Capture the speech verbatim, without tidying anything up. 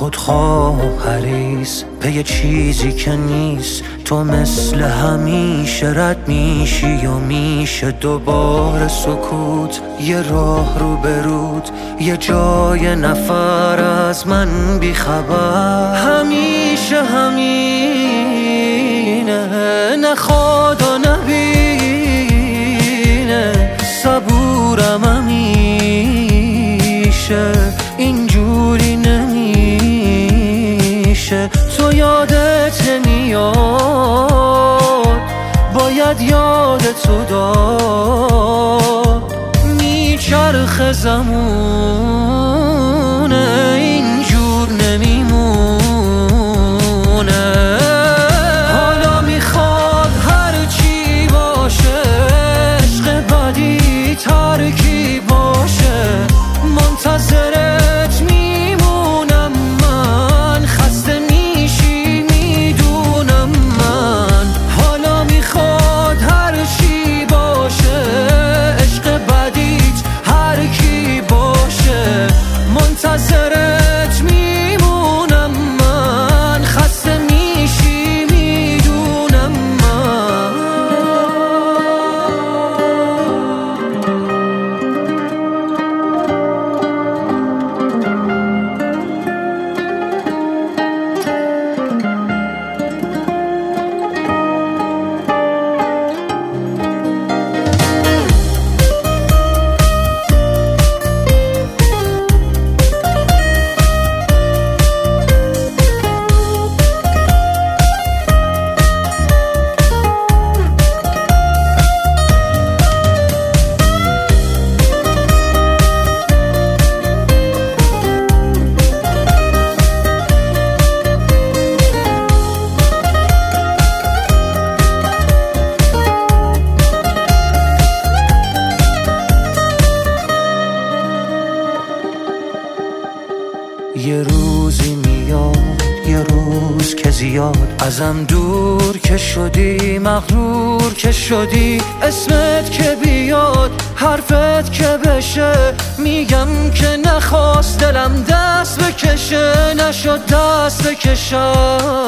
خودخواه و حریص به یه چیزی که نیست. تو مثل همیشه رد میشی و میشه دوباره سکوت. یه راه رو برود، یه جای نفر از من بیخبر. همیشه همینه، نخواد و نبینه. صبورم همیشه، اینجوری نمیشه. تو یادت نمیاد، باید یادتو داد. میچرخه زمونه، اینجور نمیمونه. حالا میخواد هرچی باشه، عشق بدی ترکی باشه. منتظرت میمونم من، خسته میشی میدونم من. حالا میخواد هرچی باشه، عشق بدیت هر کی باشه. منتظرت میمونم من، خسته میشی میدونم من. یه روزی میاد، یه روز که زیاد ازم دور که شدی، مغرور که شدی. اسمت که بیاد، حرفت که بشه، میگم که نخواست دلم دست بکشه. نشد دست بکشم،